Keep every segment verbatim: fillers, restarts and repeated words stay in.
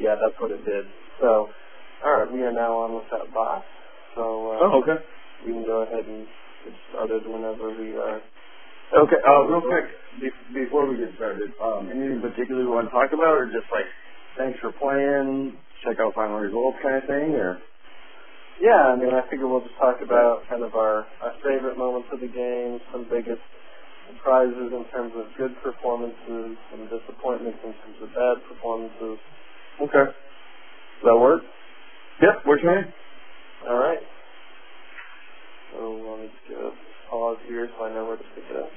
yeah, that's what it did. So, all right, we are now on with that box. So, uh, oh, okay. We can go ahead and get started whenever we are. Okay, uh, real quick, be- before we get started, um, anything particular you want to talk about, or just like, thanks for playing, check out final results kind of thing, or? Yeah, I mean, I figure we'll just talk about kind of our, our favorite moments of the game, some biggest surprises in terms of good performances, some disappointments in terms of bad performances. Okay. Does that work? Yep, works for me. All right. So let me just get a pause here so I know where to pick it up.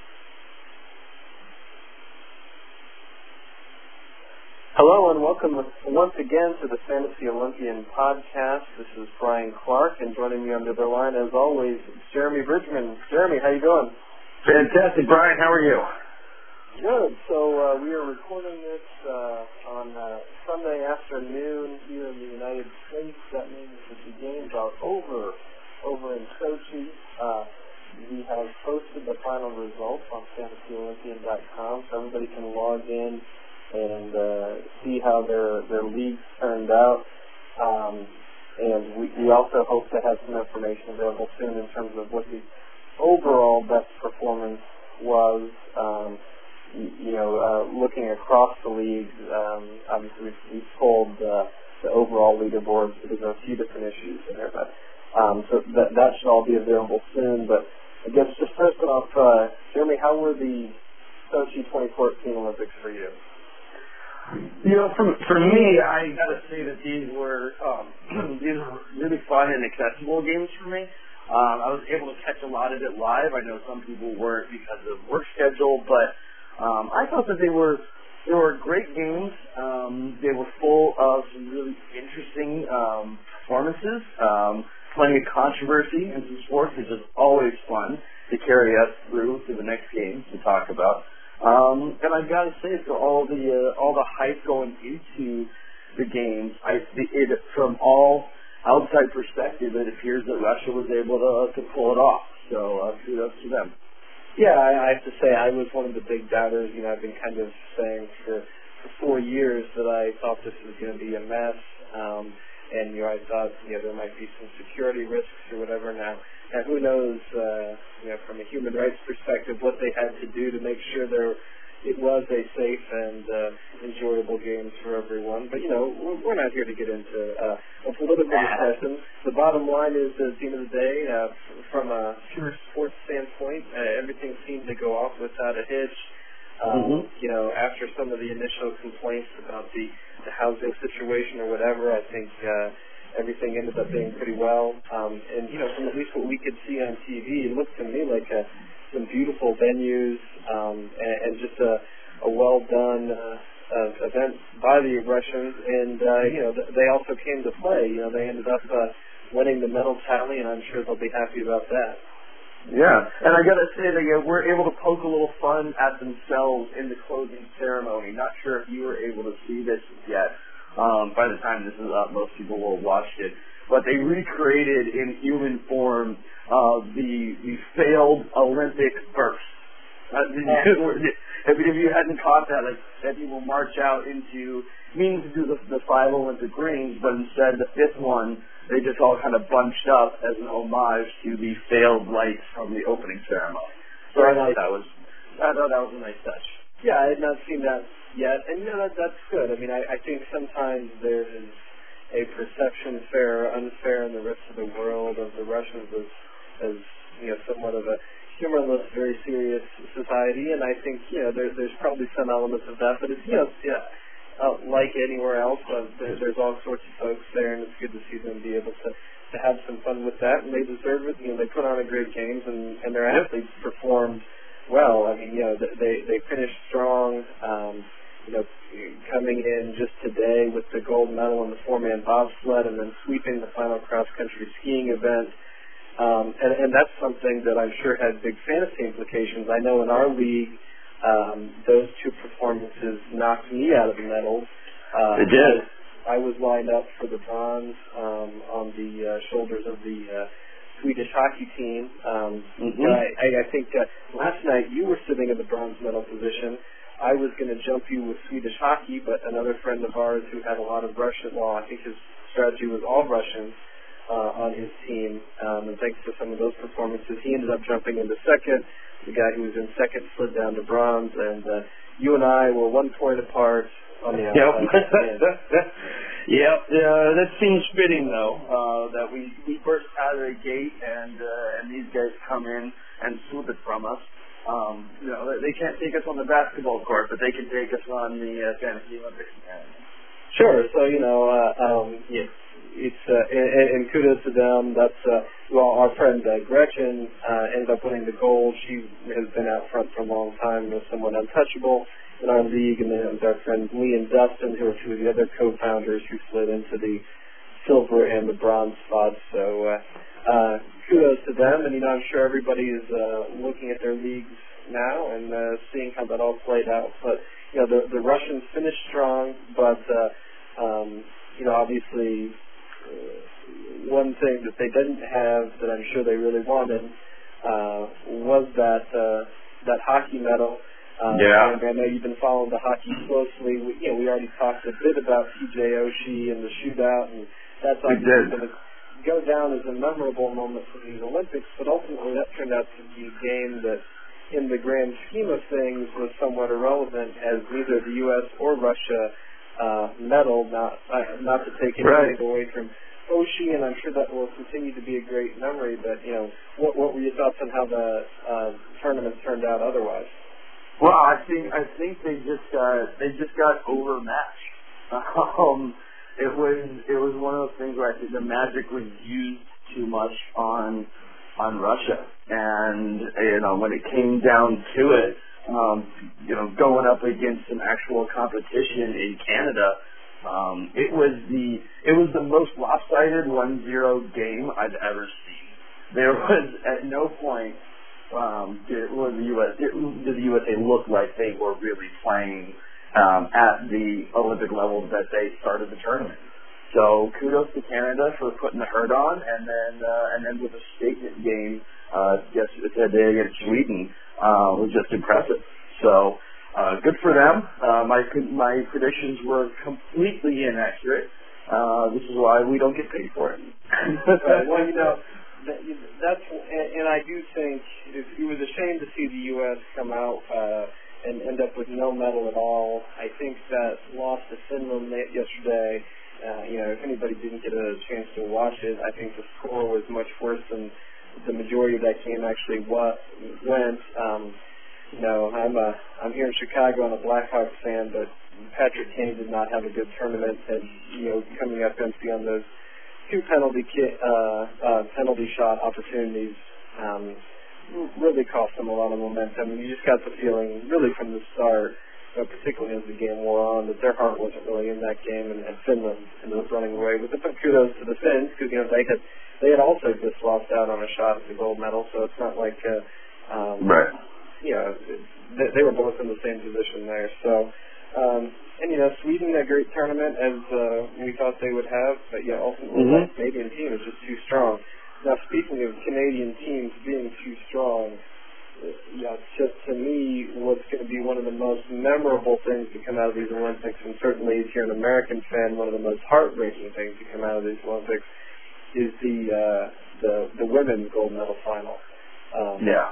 Hello and welcome once again to the Fantasy Olympian podcast. This is Brian Clark, and joining me on the other line, as always, Jeremy Bridgman. Jeremy, how you doing? Fantastic, Brian. How are you? Good. So uh, we are recording this uh, on uh, Sunday afternoon here in the United States. That means that the games are over over in Sochi. Uh, we have posted the final results on fantasy olympian dot com, so everybody can log in and uh, see how their their leagues turned out. Um, and we, we also hope to have some information available soon in terms of what the overall best performance was. Um, you, you know, uh, looking across the leagues, um, obviously we've, we've pulled uh, the overall leaderboards because there are a few different issues in there. But um, so that that should all be available soon. But I guess just first off, uh, Jeremy, how were the Sochi twenty fourteen Olympics for you? You know, for, for me, I got to say that these were um, these were really fun and accessible games for me. Um, I was able to catch a lot of it live. I know some people weren't because of work schedule, but um, I thought that they were they were great games. Um, they were full of some really interesting um, performances, um, plenty of controversy in some sports, which is always fun to carry us through to the next game to talk about. Um, and I've got to say, for all the uh, all the hype going into the games, I it from all outside perspective, it appears that Russia was able to to pull it off. So uh, kudos to them. Yeah, I, I have to say I was one of the big doubters. You know, I've been kind of saying for for four years that I thought this was going to be a mess. Um, and you know, I thought you know there might be some security risks or whatever. Now. And who knows, uh, you know, from a human rights perspective, what they had to do to make sure there it was a safe and uh, enjoyable game for everyone. But, you know, we're, we're not here to get into uh, a political discussion. The bottom line is, at the end of the day, uh, from a pure sports standpoint, uh, everything seemed to go off without a hitch. Um, mm-hmm. You know, after some of the initial complaints about the, the housing situation or whatever, I think uh, everything ended up being pretty well. Um, and, you know, from at least what we could see on T V, it looked to me like uh, some beautiful venues um, and, and just a, a well-done uh, uh, event by the Russians. And, uh, you know, th- they also came to play. You know, they ended up uh, winning the medal tally, and I'm sure they'll be happy about that. Yeah, and I got to say that you know, we're able to poke a little fun at themselves in the closing ceremony. Not sure if you were able to see this yet. Um, by the time this is up, most people will have watched it. But they recreated in human form uh, the the failed Olympic burst. Uh, did you, if, if you hadn't caught that, like that people march out into, meaning to do the, the five Olympic rings, but instead the fifth one, they just all kind of bunched up as an homage to the failed lights from the opening ceremony. So I thought that was, I thought that was a nice touch. Yeah, I had not seen that yet, and you know that that's good. I mean, I, I think sometimes there is a perception, fair or unfair, in the rest of the world of the Russians as, as you know, somewhat of a humorless, very serious society, and I think you know there, there's probably some elements of that, but it's you know, yeah, uh, like anywhere else, uh, there, there's all sorts of folks there, and it's good to see them be able to to have some fun with that, and they deserve it. You know, they put on a great games, and and their athletes performed well. I mean, you know, they they finished strong. Um, you know, coming in just today with the gold medal in the four-man bobsled, and then sweeping the final cross-country skiing event. Um, and, and that's something that I'm sure had big fantasy implications. I know in our league, um, those two performances knocked me out of the medals. Uh, they did. I, I was lined up for the bronze um, on the uh, shoulders of the uh, Swedish hockey team. Um, mm-hmm. I, I think uh, last night you were sitting in the bronze medal position. I was going to jump you with Swedish hockey, but another friend of ours who had a lot of Russian, well, I think his strategy was all Russians uh, on his team, um, and thanks to some of those performances, he ended up jumping into second. The guy who was in second slid down to bronze, and uh, you and I were one point apart on the outside. Yep. Yep. Uh, that seems fitting, though, uh, that we, we burst out of the gate, and uh, and these guys come in and swoop it from us. Um, you know, they can't take us on the basketball court, but they can take us on the uh, Fantasy Olympics. Sure. So, you know, uh, um, yeah, it's uh, and, and kudos to them. That's uh, well, our friend uh, Gretchen uh, ended up winning the gold. She has been out front for a long time, was somewhat untouchable in our league, and then it was our friends Lee and Dustin, who are two of the other co-founders, who slid into the silver and the bronze spots. So. Uh, uh, Kudos to them, and you know I'm sure everybody is uh, looking at their leagues now and uh, seeing how that all played out. But you know the the Russians finished strong, but uh, um, you know obviously uh, one thing that they didn't have that I'm sure they really wanted uh, was that uh, that hockey medal. Um, yeah. And I know you've been following the hockey closely. We, you know we already talked a bit about T J Oshie and the shootout, and that's obviously going to go down as a memorable moment for these Olympics, but ultimately that turned out to be a game that, in the grand scheme of things, was somewhat irrelevant, as neither the U S or Russia uh, medaled, not uh, not to take anything right. away from Oshie, and I'm sure that will continue to be a great memory, but, you know, what, what were your thoughts on how the uh, tournament turned out otherwise? Well, I think I think they just got, they just got overmatched. Um, It was it was one of those things where I think the magic was used too much on on Russia, and you know when it came down to it, um, you know going up against some actual competition in Canada, um, it was the it was the most lopsided one zero game I've ever seen. There was at no point um, did, was the U S did, did the U S A look like they were really playing Um, at the Olympic level that they started the tournament. So kudos to Canada for putting the hurt on, and then uh, and then with a statement game, uh, yes, today against Sweden uh, was just impressive. So uh, good for them. Uh, my my predictions were completely inaccurate. Uh, this is why we don't get paid for it. Right. Well, you know, that, that's and, and I do think it, it was a shame to see the U S come out. Uh, and end up with no medal at all. I think that loss to Finland yesterday, uh, you know, if anybody didn't get a chance to watch it, I think the score was much worse than the majority of that game actually wa- went. Um, you know, I'm a, I'm here in Chicago, I'm a Blackhawks fan, but Patrick Kane did not have a good tournament, and, you know, coming up empty on those two penalty ki- uh, uh, penalty shot opportunities, um, really cost them a lot of momentum. And you just got the feeling, really from the start, uh, particularly as the game wore on, that their heart wasn't really in that game, and, and Finland ended up running away with it. But kudos to the Finns, because you know they had they had also just lost out on a shot at the gold medal, so it's not like uh, um, right. You know, they, they were both in the same position there. So. Um, and, you know, Sweden, a great tournament, as uh, we thought they would have, but, yeah, ultimately mm-hmm. the Canadian team is just too strong. Now, speaking of Canadian teams being too strong, yeah, just to me, what's going to be one of the most memorable things to come out of these Olympics, and certainly if you're an American fan, one of the most heartbreaking things to come out of these Olympics, is the uh, the, the women's gold medal final. Um, yeah.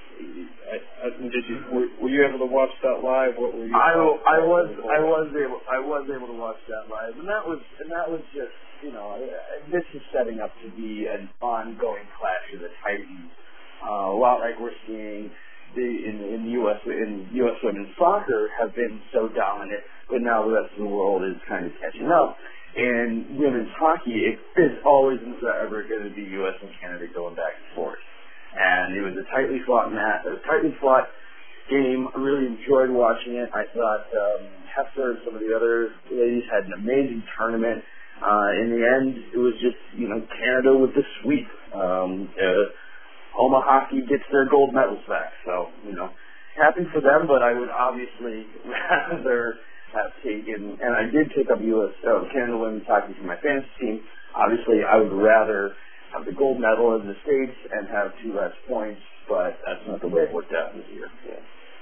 I, I, did you were, were you able to watch that live? What were you? I, I was I was able I was able to watch that live, and that was and that was just you know this is setting up to be an ongoing clash of the Titans. Uh, a lot like we're seeing the in in the U S in U S women's soccer have been so dominant, but now the rest of the world is kind of catching up. In women's hockey, it is always and forever going to be U S and Canada going back and forth. And it was a tightly fought match, a tightly fought game. I really enjoyed watching it. I thought um, Hester and some of the other ladies had an amazing tournament. Uh, in the end, it was just, you know, Canada with the sweep. Um, uh, Homa Hockey gets their gold medals back. So, you know, happy for them, but I would obviously rather have taken, and I did take up U S uh, Canada women's hockey for my fantasy team. Obviously, I would rather have the gold medal in the States and have two less points, but that's not the way it worked out this year. Yeah.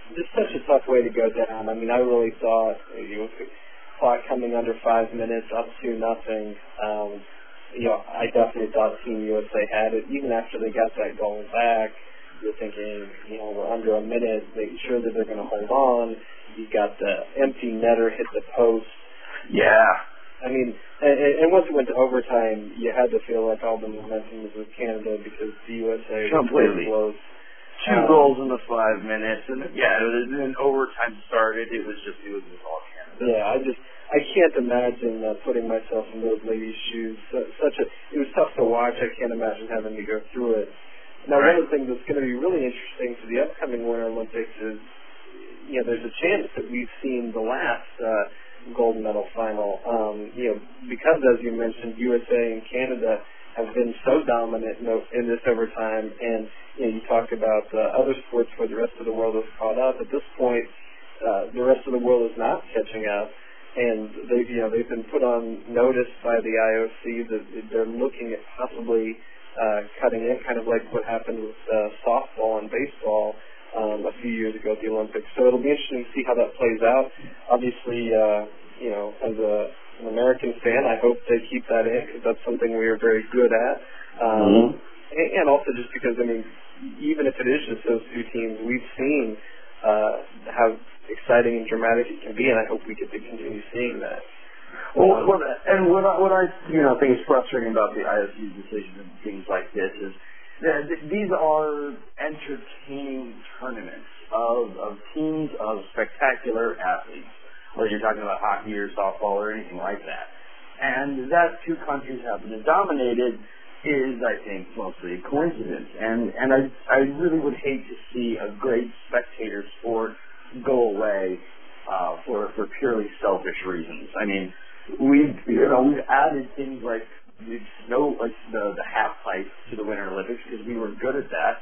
just such a tough way to go down. I mean, I really thought you know, clock coming under five minutes, up to nothing. Um, you know, I definitely thought Team U S A had it. Even after they got that goal back, you're thinking, you know, we're under a minute, making sure that they're going to hold on. You got the empty netter hit the post. Yeah. I mean, and, and once it went to overtime, you had to feel like all the momentum was with Canada because the U S A completely was close. Two um, goals in the five minutes, and yeah, and then overtime started. It was just it was just all Canada. Yeah, I just I can't imagine uh, putting myself in those ladies' shoes. So, such a it was tough to watch. I can't imagine having to go through it. Now, right. one of the things that's going to be really interesting for the upcoming Winter Olympics is, you know, there's a chance that we've seen the last uh, gold medal final. Um, you know, because as you mentioned, U S A and Canada have been so dominant in, in this overtime, and you know, you talk about uh, other sports where the rest of the world has caught up. At this point, uh, the rest of the world is not catching up, and they've you know they've been put on notice by the I O C that they're looking at possibly uh, cutting it, kind of like what happened with uh, softball and baseball um, a few years ago at the Olympics. So it'll be interesting to see how that plays out. Obviously, uh, you know, as a an American fan, I hope they keep that in because that's something we are very good at. Um, mm-hmm. and, and also just because, I mean, even if it is just those two teams, we've seen uh, how exciting and dramatic it can be, and I hope we get to continue seeing that. Well, um, what, and what I, what I you know think is frustrating about the I O C's decision and things like this is that these are entertaining tournaments of, of teams of spectacular athletes, whether you're talking about hockey or softball or anything like that. And that two countries have been dominated is, I think, mostly a coincidence. And and I I really would hate to see a great spectator sport go away uh, for for purely selfish reasons. I mean, we've you know we've added things like the snow like the the half pipe to the Winter Olympics because we were good at that,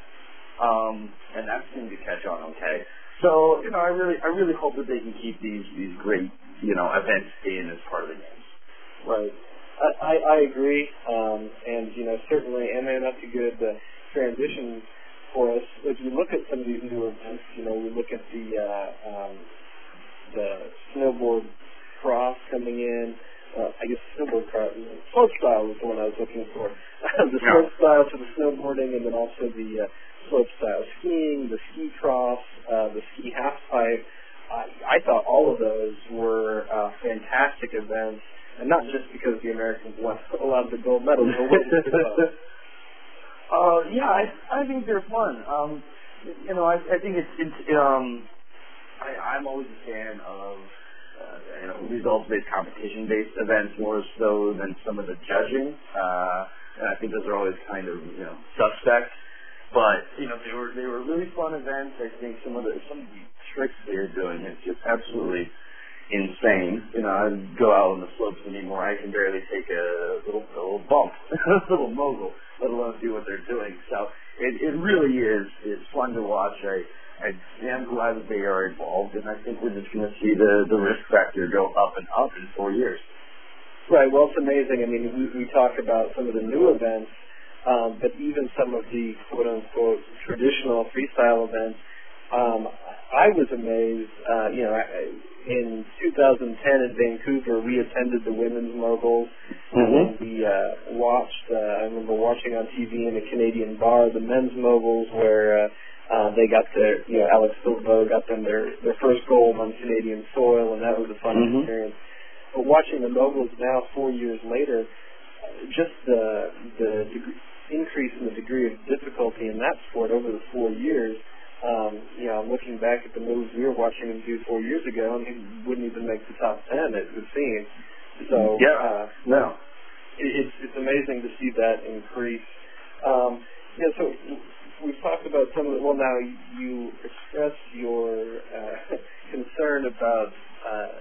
um, and that seemed to catch on okay. So, you know, I really I really hope that they can keep these, these great, you know, events in as part of the games. Right. I, I, I agree. Um, and, you know, certainly, and then that's a good uh, transition for us. As we look at some of these new events, you know, we look at the, uh, um, the snowboard cross coming in. Uh, I guess snowboard cross, slope style was the one I was looking for. the slope yeah. style for the snowboarding, and then also the uh, slope style skiing, the ski cross, uh, the ski half pipe. I, I thought all of those were uh, fantastic events, and not just because the Americans won a lot of the gold medals. But what was it about? uh, yeah, I, I think they're fun. Um, you know, I, I think it's, it's um, I, I'm always a fan of uh, you know results-based, competition-based events more so than some of the judging. Uh, and I think those are always kind of you know suspect. But you know they were they were really fun events. I think some of the some of the tricks they're doing is just absolutely insane. You know, I go out on the slopes anymore. I can barely take a little a little bump, a little mogul, let alone do what they're doing. So it it really is is fun to watch. I I am glad that they are involved, and I think we're just going to see the the risk factor go up and up in four years. Right. Well, it's amazing. I mean, we, we talk about some of the new events. Um, but even some of the quote-unquote traditional freestyle events, um, I was amazed. Uh, you know, in two thousand ten in Vancouver, we attended the women's moguls. Mm-hmm. And we uh, watched. Uh, I remember watching on T V in a Canadian bar the men's moguls, where uh, uh, they got their, you know, Alex Bilbao got them their their first gold on Canadian soil, and that was a fun mm-hmm. experience. But watching the moguls now, four years later, just the the degree, increase in the degree of difficulty in that sport over the four years, um, you know, looking back at the moves we were watching them do four years ago, and they wouldn't even make the top ten, it would seem. So, yeah, uh, no. it, it's, it's amazing to see that increase. Um, yeah, so we've talked about some of the, well, now you expressed your uh, concern about uh,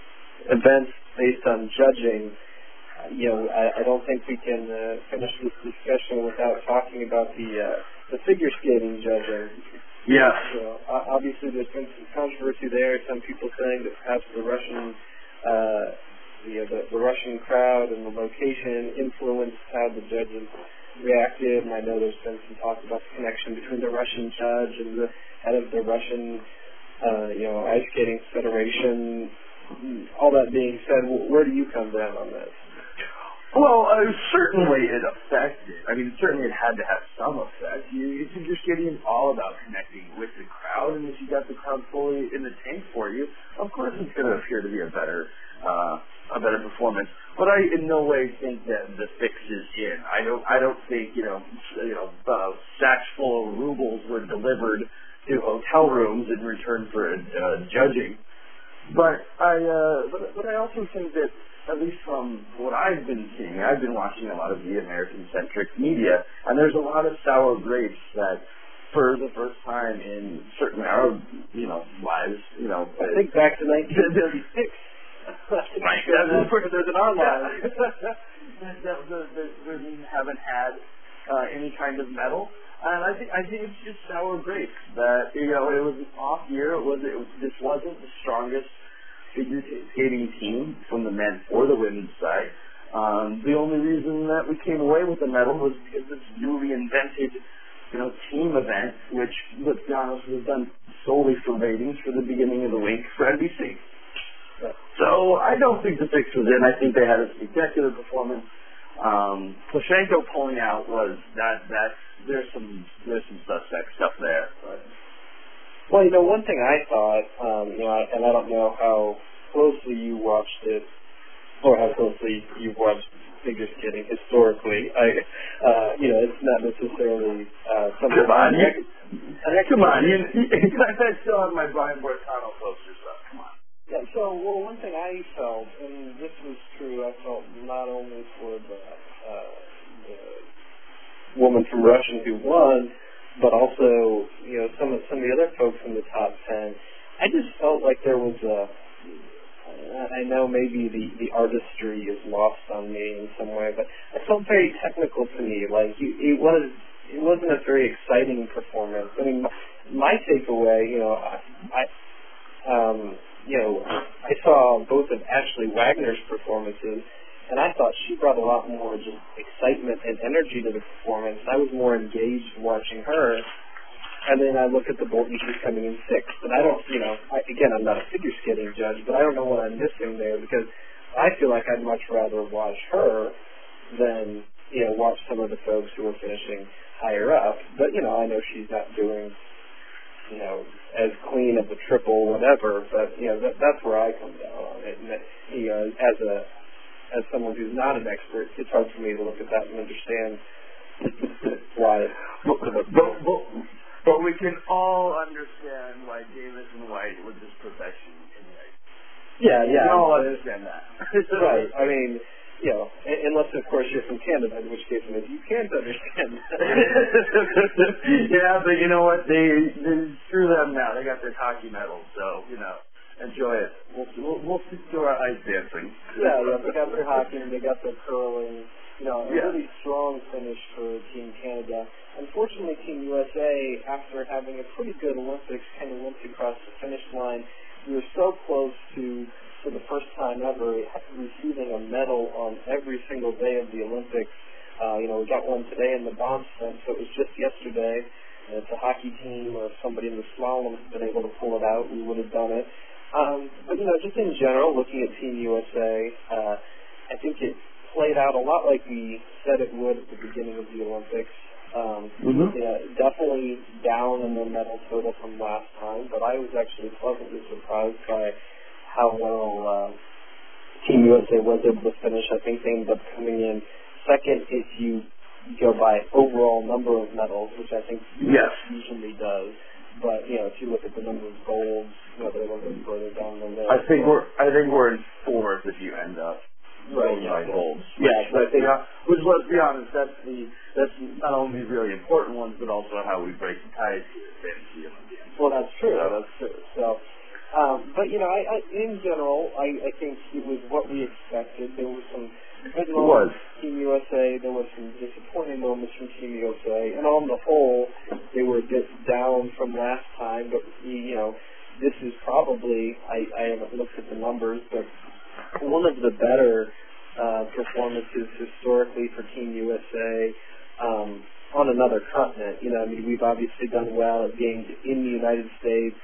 events based on judging. You know, I, I don't think we can uh, finish this discussion without talking about the uh, the figure skating judging. Yeah. So, uh, obviously, there's been some controversy there. Some people saying that perhaps the Russian, uh, you know, the, the Russian crowd and the location influenced how the judges reacted. And I know there's been some talk about the connection between the Russian judge and the head of the Russian uh, you know, Ice Skating Federation. All that being said, where do you come down on this? Well, uh, certainly it affected. I mean, certainly it had to have some effect. You, you figure skating is all about connecting with the crowd, and if you got the crowd fully in the tank for you, of course it's going to appear to be a better, uh, a better performance. But I in no way think that the fix is in. I don't. I don't think you know, you know, uh, sacks full of rubles were delivered to hotel rooms in return for uh, judging. But I, uh, but, but I also think that, at least from what I've been seeing, I've been watching a lot of the American-centric media, and there's a lot of sour grapes that, for the first time in certainly our, you know, lives, you know. I think back to nineteen thirty-six. Right, that's where there's an our lives. We haven't had uh, any kind of medal. And I think I think it's just sour grapes that you know it was an off year. It was it was, this wasn't the strongest figure skating team from the men or the women's side. Um, the only reason that we came away with the medal was because this newly invented, you know, team event, which let's be honest was done solely for ratings for the beginning of the week for N B C. So I don't think the fix was in. I think they had a spectacular performance. Um, Plushenko pulling out was that that there's some there's some suspect stuff there. But. Well, you know, one thing I thought, um, you know, and I don't know how closely you watched it, or how closely you've watched figure skating historically. I, uh, you know, it's not necessarily uh, something. Come on, I, I, come on. You, I still have my Brian Bortano poster stuff. Come on. Yeah, so, well, one thing I felt, and this was true, I felt not only for the, uh, the woman from Russian who won, but also, you know, some of some of the other folks in the top ten. I just felt like there was a, I know maybe the, the artistry is lost on me in some way, but it felt very technical to me. Like, it was, it wasn't a very exciting performance. I mean, my takeaway, you know, I, I um, you know, I saw both of Ashley Wagner's performances, and I thought she brought a lot more just excitement and energy to the performance. I was more engaged watching her, and then I look at the Bolton, she's coming in sixth. And I don't, you know, I, again, I'm not a figure skating judge, but I don't know what I'm missing there, because I feel like I'd much rather watch her than, you know, watch some of the folks who are finishing higher up. But, you know, I know she's not doing, you know, as clean of a triple, whatever, but, you know, that, that's where I come down on it. And that, you know, as a, as someone who's not an expert, it's hard for me to look at that and understand why. But, but, but, but we can all understand why Davis and White was his profession anyway. Yeah, yeah. We all understand that. Right. I mean, you know, unless, of course, you're from Canada, in which case you can't understand that. Yeah, but you know what? They, they screw them now. They got their hockey medals, so, you know, enjoy it. We'll, we'll, we'll stick to our ice dancing. Yeah, yeah, they got their hockey and they got their curling. You know, a yeah. really strong finish for Team Canada. Unfortunately, Team U S A, after having a pretty good Olympics, kind of limped across the finish line. We were so close to, for the first time ever, receiving a medal on every single day of the Olympics. Uh, you know, we got one today in the bomb sprint, so it was just yesterday. And if the hockey team or somebody in the slalom had been able to pull it out, we would have done it. Um, but, you know, just in general, looking at Team U S A, uh, I think it played out a lot like we said it would at the beginning of the Olympics. Um, mm-hmm. Yeah, definitely down in the medal total from last time, but I was actually pleasantly surprised by how well uh, Team U S A was able to finish. I think they ended up coming in second if you go by overall number of medals, which I think yes. usually does. But you know, if you look at the number of golds, you know, they're a little bit further down than there. I think we're I think we're in fourth if you end up. Right, yeah. Golds. Yeah, but they are, which, let's be honest, that's the that's not only really important ones, but also how we break the ties here at Fantasy Olympians. Well, that's true. That's true. So, um, but you know, I, I in general, I, I think it was what we expected. There was some good moments from Team U S A. There were some disappointing moments from Team U S A, and on the whole, they were a bit down from last time. But you know, this is probably I, I haven't looked at the numbers, but one of the better uh, performances historically for Team U S A um, on another continent. You know, I mean, we've obviously done well at games in the United States,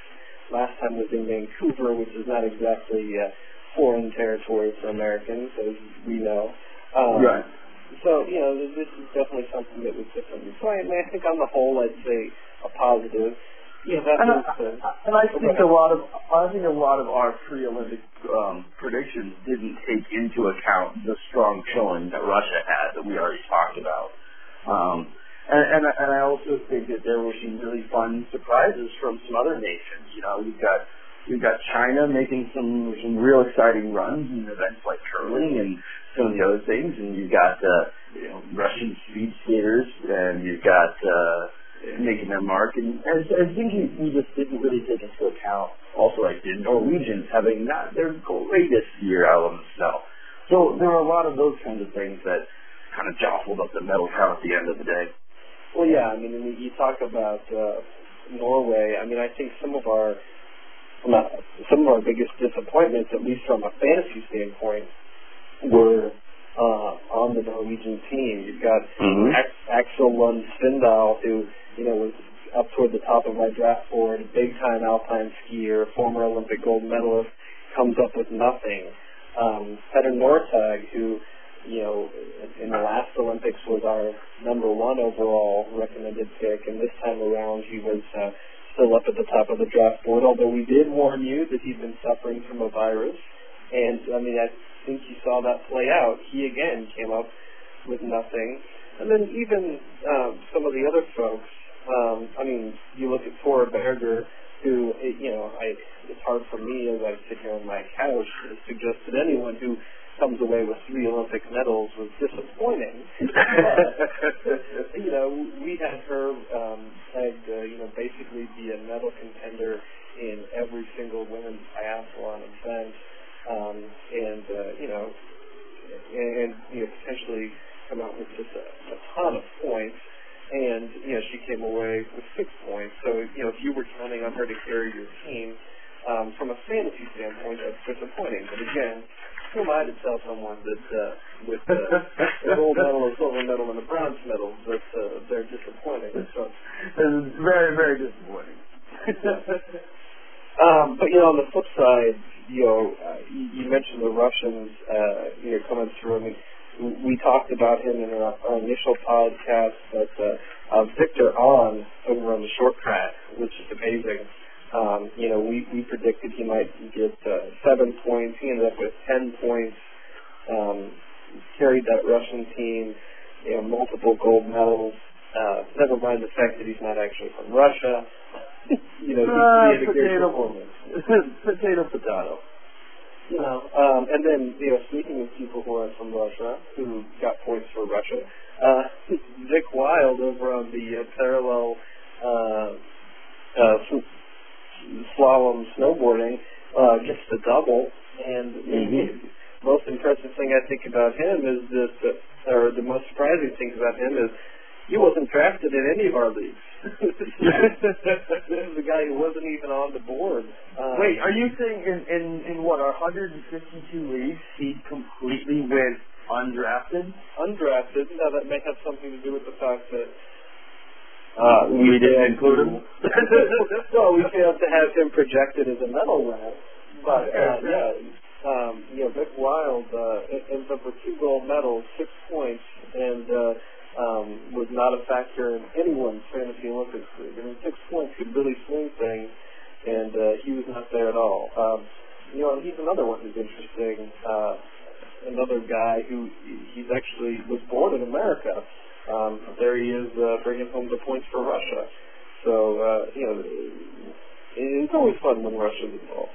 last time was in Vancouver, which is not exactly uh, foreign territory for Americans, as we know. Um, right. So, you know, this is definitely something that was different. So I, mean, I think on the whole, I'd say a positive. Yeah, that and, was, I, uh, and I think a lot of I think a lot of our pre-Olympic um, predictions didn't take into account the strong showing that Russia had that we already talked about. Um, and, and, and I also think that there were some really fun surprises from some other nations. You know, we've got we've got China making some some real exciting runs in events like curling and some of the other things, and you've got uh, you know Russian speed skaters, and you've got uh, making their mark. And I, I think we, we just didn't really take into account also like the Norwegians having not their greatest year out on the snow. So there were a lot of those kinds of things that kind of jostled up the medal count at the end of the day. Well, yeah, I mean, when you talk about uh, Norway, I mean, I think some of our not, some of our biggest disappointments, at least from a fantasy standpoint, were uh, on the Norwegian team. You've got mm-hmm. Ax- Axel Lund Svindal, who you know was up toward the top of my draft board, a big-time alpine skier, former Olympic gold medalist, comes up with nothing. Um, Petter Northug, who you know, in the last Olympics was our number one overall recommended pick, and this time around he was uh, still up at the top of the draft board, although we did warn you that he'd been suffering from a virus. And, I mean, I think you saw that play out. He, again, came up with nothing. And then even um, some of the other folks, um, I mean, you look at Tora Berger, who, you know, I, it's hard for me as I sit here on my couch to suggest that anyone who comes away with three Olympic medals was disappointing. But, you know, we had her um, pegged, uh, you know, basically be a medal contender in every single women's biathlon event, um, and uh, you know, and, and you know, potentially come out with just a, a ton of points. And you know, she came away with six points. So you know, if you were counting on her to carry your team, um, from a fantasy standpoint, that's disappointing. But again, who am I to tell someone that uh, with uh, a gold medal, a silver medal, and a bronze medal that uh, they're disappointing? So it's very, very disappointing. um, but you know, on the flip side, you know, uh, you, you mentioned the Russians, uh, you know, coming through. I mean, we talked about him in our, our initial podcast, but uh, uh, Victor Ahn over on the short track, which is amazing. Um, you know, we, we predicted he might get uh, seven points. He ended up with ten points. Um, carried that Russian team, you know, multiple gold medals. Uh, never mind the fact that he's not actually from Russia. you know, he, uh, he had a great potato, performance. potato, potato. You know, um, and then, you know, speaking of people who are from Russia, who got points for Russia, uh, Vic Wild over on the uh, parallel uh, uh, slalom snowboarding uh, gets the double, and mm-hmm. the most impressive thing I think about him is that, uh, or the most surprising thing about him is he wasn't drafted in any of our leagues. This is a guy who wasn't even on the board. Um, Wait, are you saying in, in, in what, our one hundred fifty-two leagues, he completely went undrafted? Undrafted. Now, that may have something to do with the fact that Uh, we, we didn't include him? No, we failed to have him projected as a medal winner. But, uh, yeah, um, you know, Vic Wild uh, ends up with two gold medals, six points, and uh, um, was not a factor in anyone's fantasy Olympics league. I mean, six points could really swing things, and uh, he was not there at all. Um, you know, he's another one who's interesting. Uh, another guy who he's actually was born in America. Um, there he is uh, bringing home the points for Russia. So, uh, you know, it's always fun when Russia's involved.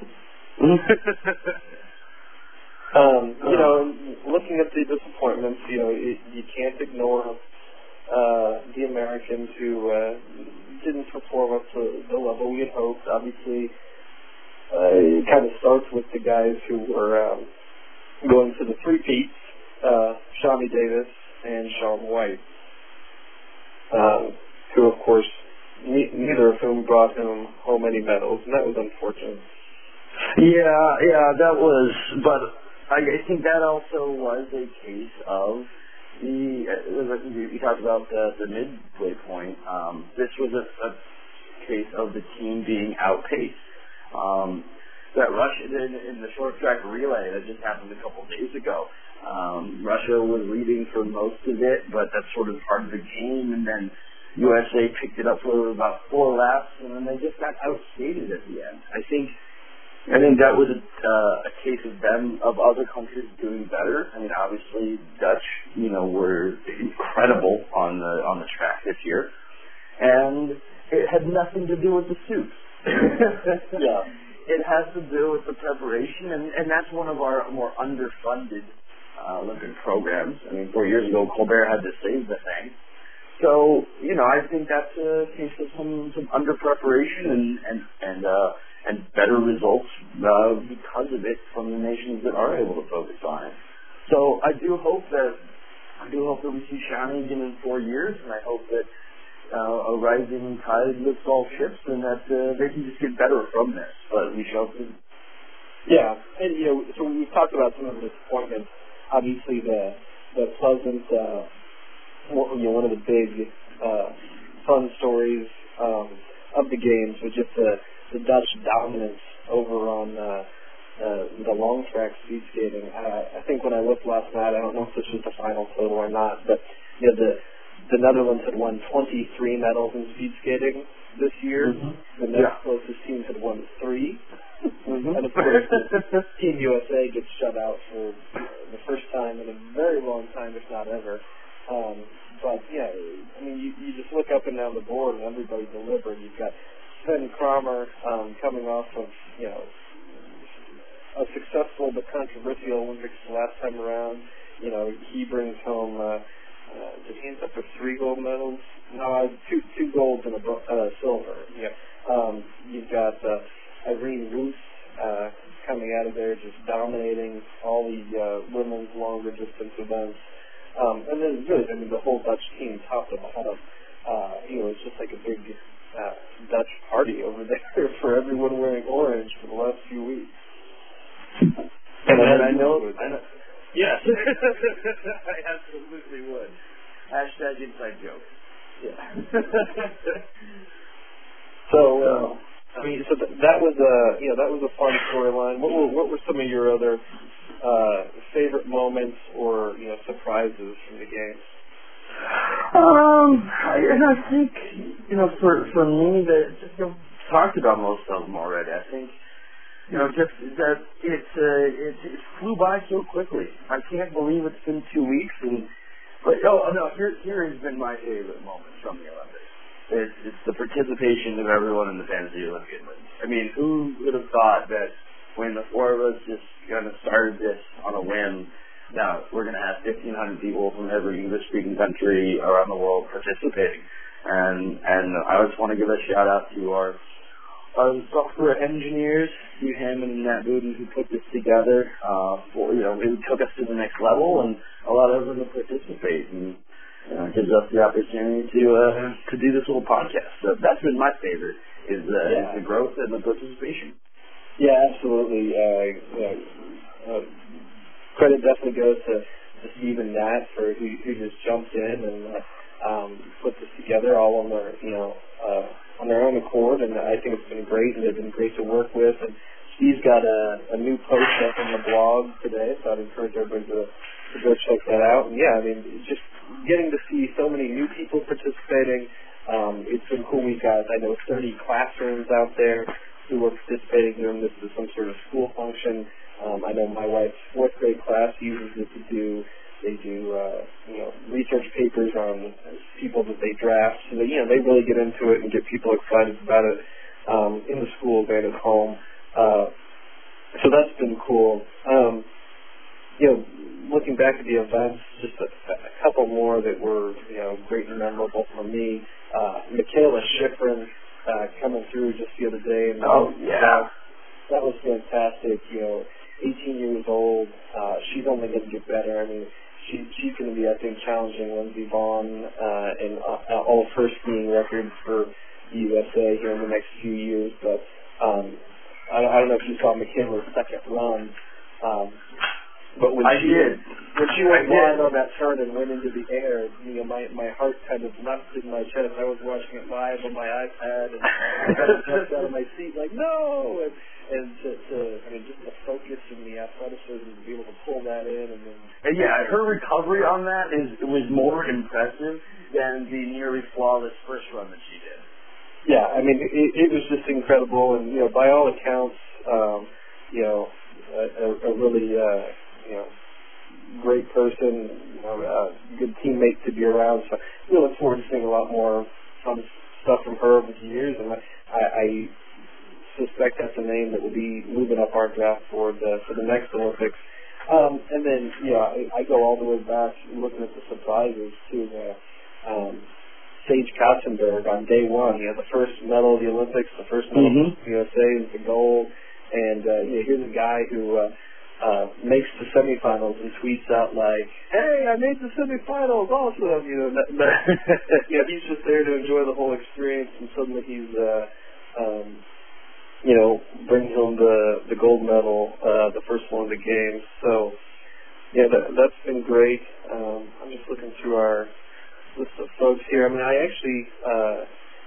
um, you know, looking at the disappointments, you know, it, you can't ignore uh, the Americans who uh, didn't perform up to the level we had hoped. Obviously, uh, it kind of starts with the guys who were um, going to the three-peats, uh, Shawnee Davis and Shaun White, um, who, of course, ne- neither of whom brought him home any medals, and that was unfortunate. Yeah, yeah, that was, but I, I think that also was a case of the, uh, you talked about the, the midway point. Um, this was a, a case of the team being outpaced. Um, that Russia in, in the short track relay that just happened a couple of days ago. Um, Russia was leading for most of it, but that's sort of part of the game. And then U S A picked it up for about four laps, and then they just got outskated at the end. I think. I think that was a, uh, a case of them, of other countries doing better. I mean, obviously, Dutch, you know, were incredible on the on the track this year, and it had nothing to do with the suit. Yeah, it has to do with the preparation, and, and that's one of our more underfunded uh, Olympic programs. I mean, four years ago, Colbert had to save the thing. So, you know, I think that's a case of some, some under preparation and and and. Uh, and better results uh, because of it from the nations that are able to focus on it. So I do hope that I do hope that we see Shani again in four years, and I hope that uh, a rising tide lifts all ships, and that uh, they can just get better from this. But we shall see. Yeah, and you know, so we've talked about some of the disappointments. Obviously, the the pleasant, uh, you know, one of the big uh, fun stories um, of the games was just the the Dutch dominance over on uh, uh, the long track speed skating. Uh, I think when I looked last night, I don't know if this was the final total or not, but you know, the the Netherlands had won twenty-three medals in speed skating this year. Mm-hmm. The next yeah. closest team had won three. Mm-hmm. And of course, Team U S A gets shut out for the first time in a very long time, if not ever. Um, but yeah, I mean, you, you just look up and down the board, and everybody delivered. You've got Sven Kramer um, coming off of, you know, a successful but controversial Olympics last time around. You know, he brings home, uh, uh, did he end up with three gold medals? No, uh, two two golds and a uh, silver. Yeah. Um, you've got uh, Irene Wüst uh, coming out of there, just dominating all the uh, women's longer distance events. Um, and then really, I mean, the whole Dutch team, top to bottom, uh, you know, it's just like a big Uh, Dutch party over there for everyone wearing orange for the last few weeks. And, and I know, I know yes, I absolutely would. Hashtag inside joke. Yeah. so, uh, I mean, so th- that was a, you know, that was a fun storyline. What were what were some of your other uh, favorite moments or you know surprises from the game? Um, I, and I think, you know, for for me, that just you know, talked about most of them already. I think, you know, just that it uh, it, it flew by so quickly. I can't believe it's been two weeks. And but oh no, here here has been my favorite moment from the Olympics. It's, it's the participation of everyone in the Fantasy Olympiad League. I mean, who would have thought that when the four of us just kind of started this on a whim, now we're going to have fifteen hundred people from every English-speaking country around the world participating. And and I just want to give a shout-out to our, our software engineers, Steve Hammond and Nat Buden, who put this together. Uh, for, you know, it took us to the next level, and a lot of them to participate. And you know, it gives us the opportunity to uh, to do this little podcast. So that's been my favorite, is, uh, yeah. is the growth and the participation. Yeah, absolutely. Uh, yeah, uh, credit definitely goes to, to Steve and Nat for who, who just jumped in and uh, um, put this together all on their, you know, uh, on their own accord, and I think it's been great, and they've been great to work with. And Steve's got a, a new post up on the blog today, so I'd encourage everybody to, to go check that out. And yeah, I mean, just getting to see so many new people participating. Um, it's been cool. We've got, I know, thirty classrooms out there who are participating during this as some sort of school function. Um, I know my wife's fourth grade class uses it to do, they do, uh, you know, research papers on people that they draft. So they, you know, they really get into it and get people excited about it um, in the schools and at home. Uh, so that's been cool. Um, you know, looking back at the events, just a, a couple more that were, you know, great and memorable for me. Uh, Michaela Schifrin uh, coming through just the other day. And oh, yeah. That, that was fantastic, you know. eighteen years old, uh, she's only going to get better. I mean, she, she's going to be, I think, challenging Lindsey Vonn uh, and uh, all of her skiing records for the U S A here in the next few years. But um, I, I don't know if you saw Michaela's second run. Um, But when I she did. when she went I wide did. on that turn and went into the air, you know, my my heart kind of leapt in my chest. I was watching it live on my iPad and I kind of jumped out of my seat like no, and and to, to I mean just the focus and the athleticism to be able to pull that in and then And yeah, her recovery on that is was more impressive than the nearly flawless first run that she did. yeah, I mean it, it was just incredible and you know by all accounts, um, you know, a, a, a really uh, you know. great person, you know, uh, good teammate to be around. So we look forward to seeing a lot more fun stuff from her over the years, and I, I suspect that's a name that will be moving up our draft board uh, for the next Olympics. Um, and then, you know, I, I go all the way back looking at the surprises to uh, um, Sage Katzenberg on day one. You know, the first medal of the Olympics, the first medal Mm-hmm. of the U S A is the gold, and uh, you know, here's a guy who. Uh, Uh, makes the semifinals and tweets out like, "Hey, I made the semifinals, awesome!" You know, that, that, you know, he's just there to enjoy the whole experience, and suddenly he's, uh, um, you know, brings home the the gold medal, uh, the first one of the games. So, yeah, that, that's been great. Um, I'm just looking through our list of folks here. I mean, I actually, uh,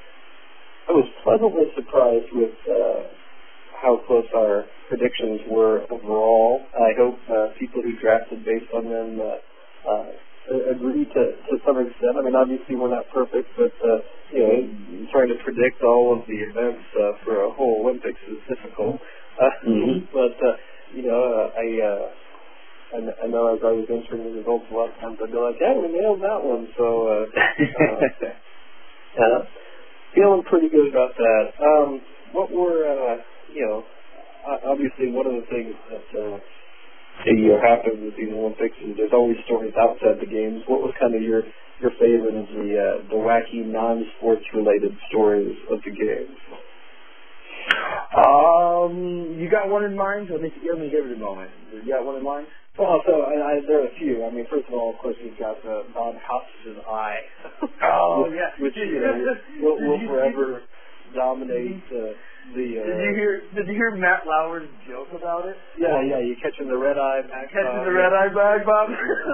I was pleasantly surprised with. Uh, how close our predictions were overall. I hope uh, people who drafted based on them uh, uh, agree to, to some extent. I mean, obviously we're not perfect, but, uh, you know, trying to predict all of the events uh, for a whole Olympics is difficult. Uh, Mm-hmm. But, uh, you know, uh, I, uh, I, I know as I was entering the results a lot of times, I'd be like, yeah, we nailed that one. So, uh, uh, uh, feeling pretty good about that. Um, what were... Uh, you know, obviously one of the things that uh, a year happens with these Olympics is there's always stories outside the games. What was kind of your your favorite of the uh, the wacky non-sports related stories of the games? Um, you got one in mind? Let me, let me give it a moment. You got one in mind? Well, so I, I, there are a few. I mean, first of all, of course, we've got uh, Bob House's eye. Oh, which, yeah. Which, you know, will, will forever dominate uh, the... Uh, did you hear Did you hear Matt Lauer's joke about it? Yeah, yeah, you catching the red eye back. Catching Bob. the red eye back, Bob?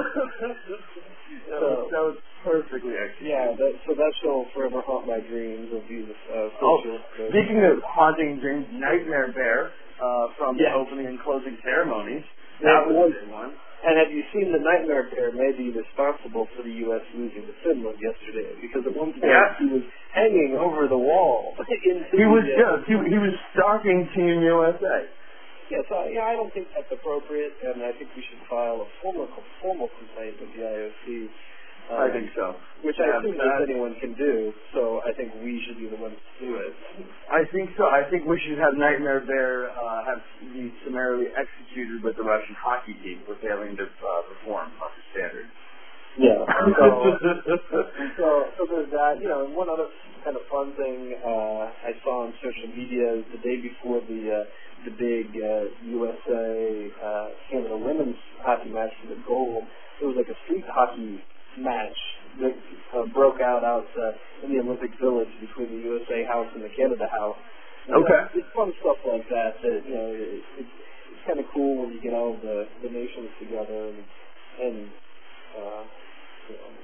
that, so, was, that was perfectly executed. Yeah, that, so that show will forever haunt my dreams of these uh, Oh, social... speaking of haunting dreams, Nightmare Bear uh, from yeah. the opening and closing ceremonies. That Yeah, was a good one. And have you seen the Nightmare Bear may be responsible for the U S losing to Finland yesterday? Because at one point Yeah. he was hanging over the wall. into He was the, yeah, he, he was stalking Team U S A. Yes, I, yeah, I don't think that's appropriate, and I think we should file a formal formal complaint with the I O C. Um, I think so. Which I Yeah, assume that- that anyone can do, so I think we should be the ones to do it. I think so. I think we should have Nightmare Bear uh, have be summarily executed with the Russian hockey team for failing to uh, perform up to standard. Yeah. So, so, so there's that. You know, and one other kind of fun thing uh, I saw on social media is the day before the uh, the big uh, U S A uh, Canada women's hockey match for the gold. It was like a street hockey match that uh, broke out out uh, in the Olympic Village between the U S A House and the Canada House. And Okay. It's, it's fun stuff like that. That you know, it, it's it's kind of cool when you get all the the nations together and and. Uh, you know,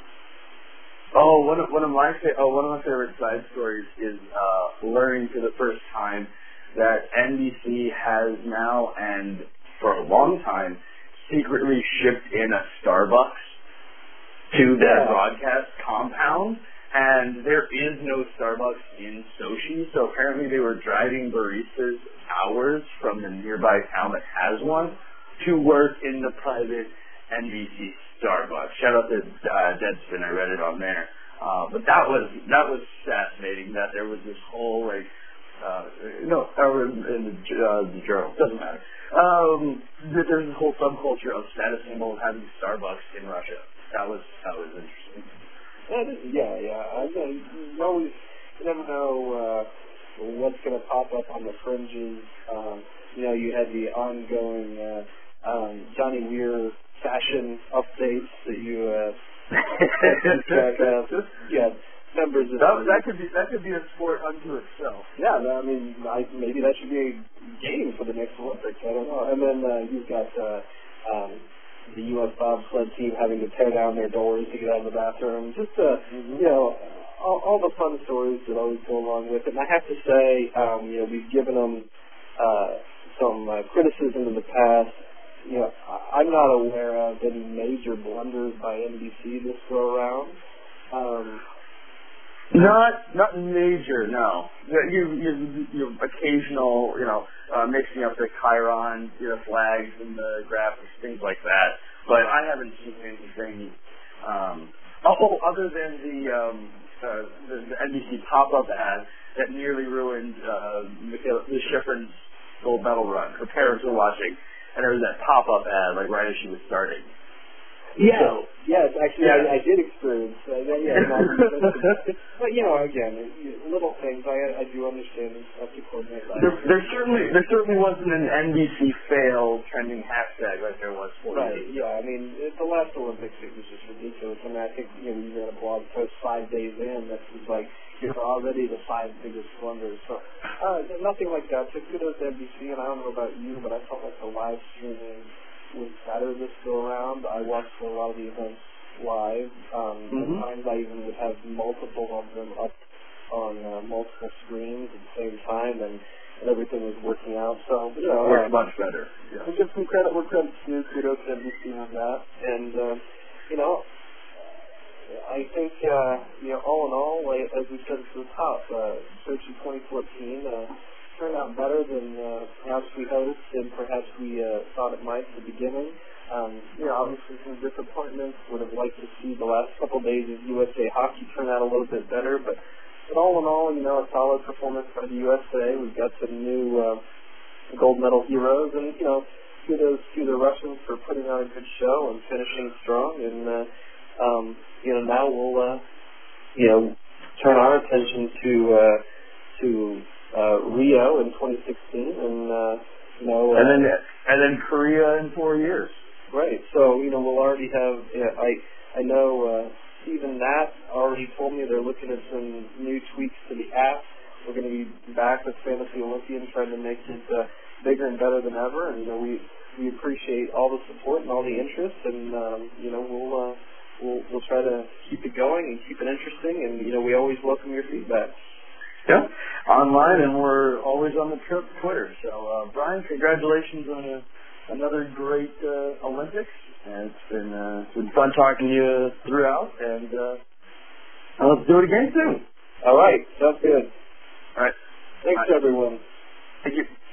Oh, one of one of my fa- oh one of my favorite side stories is uh, learning for the first time that N B C has now and for a long time secretly shipped in a Starbucks to their Yeah. broadcast compound, and there is no Starbucks in Sochi. So apparently they were driving baristas hours from the nearby town that has one to work in the private N B C Starbucks. Shout out to uh, Deadspin, I read it on there. Uh, but that was that was fascinating. That there was this whole like uh, no, or in, in the, uh, the journal doesn't matter. Um, that there's this whole subculture of status symbol having Starbucks in Russia. That was that was interesting. That is, yeah, yeah. I know, you always you never know uh, what's going to pop up on the fringes. Um, you know, you had the ongoing uh, um, Johnny Weir fashion updates that you uh, track of. Yeah, members of That, that could be that could be a sport unto itself. yeah. I mean, I, maybe that should be a game for the next Olympics. I don't know. And then uh, you've got uh, um, the U S bobsled team having to tear down their doors to get out of the bathroom. Just, uh, mm-hmm. you know, all, all the fun stories that always go along with it. And I have to say, um, you know, we've given them uh, some uh, criticism in the past. You know, I'm not aware of any major blunders by N B C this go around. Um, Not, not major, no. You, you, you occasional, you know, uh, mixing up the Chiron, you know, flags and the graphics, things like that. But I haven't seen anything, um, oh, other than the, um, uh, the, the N B C pop-up ad that nearly ruined uh, Michaela Schifrin's gold medal run. Her parents were watching, and there was that pop-up ad, like right as she was starting. Yeah, so, yes, actually, yeah. I, I did experience that. Yeah, yeah, no, but you know, again, little things. I, I do understand and stuff to coordinate. There, there certainly, there certainly wasn't an N B C fail trending hashtag like there was for right. you. Yeah, I mean, the last Olympics it was just ridiculous. I mean, I think you know you read a blog post five days in that was like you're already the five biggest blunders. So uh, nothing like that. So kudos to N B C, and I don't know about you, but I felt like the live streaming was better this go around. I watched a lot of the events live. Um, mm-hmm. Sometimes I even would have multiple of them up on uh, multiple screens at the same time, and, and everything was working out. So, you know, worked uh, much better. Yeah. We give some credit where credit's due. Kudos to N B C on that. And, uh, you know, I think, uh, you know, all in all, like, as we said at the top, uh, Sochi twenty fourteen, uh, turned out better than uh, perhaps we hoped and perhaps we uh, thought it might at the beginning. Um, you know, obviously some disappointments. Would have liked to see the last couple of days of U S A Hockey turn out a little bit better, but, but all in all, you know, a solid performance by the U S A. We've got some new uh, gold medal heroes, and, you know, kudos to the Russians for putting on a good show and finishing strong. And, uh, um, you know, now we'll, uh, you know, turn our attention to, uh, to, Uh, Rio in twenty sixteen, and uh, you know, uh, and then and then Korea in four years. Right. So you know, we'll already have. You know, I I know uh, Stephen Knapp already told me they're looking at some new tweaks to the app. We're going to be back with Fantasy Olympian, trying to make it uh, bigger and better than ever. And you know, we we appreciate all the support and all the interest, and um, you know, we'll uh, we'll we'll try to keep it going and keep it interesting. And you know, we always welcome your feedback. Yeah, online, and we're always on the trip Twitter. So, uh, Brian, congratulations on a, another great uh, Olympics, and it's been uh, it's been fun talking to you throughout, and uh, let's do it again soon. All right, sounds good. All right, thanks Bye. everyone. Thank you.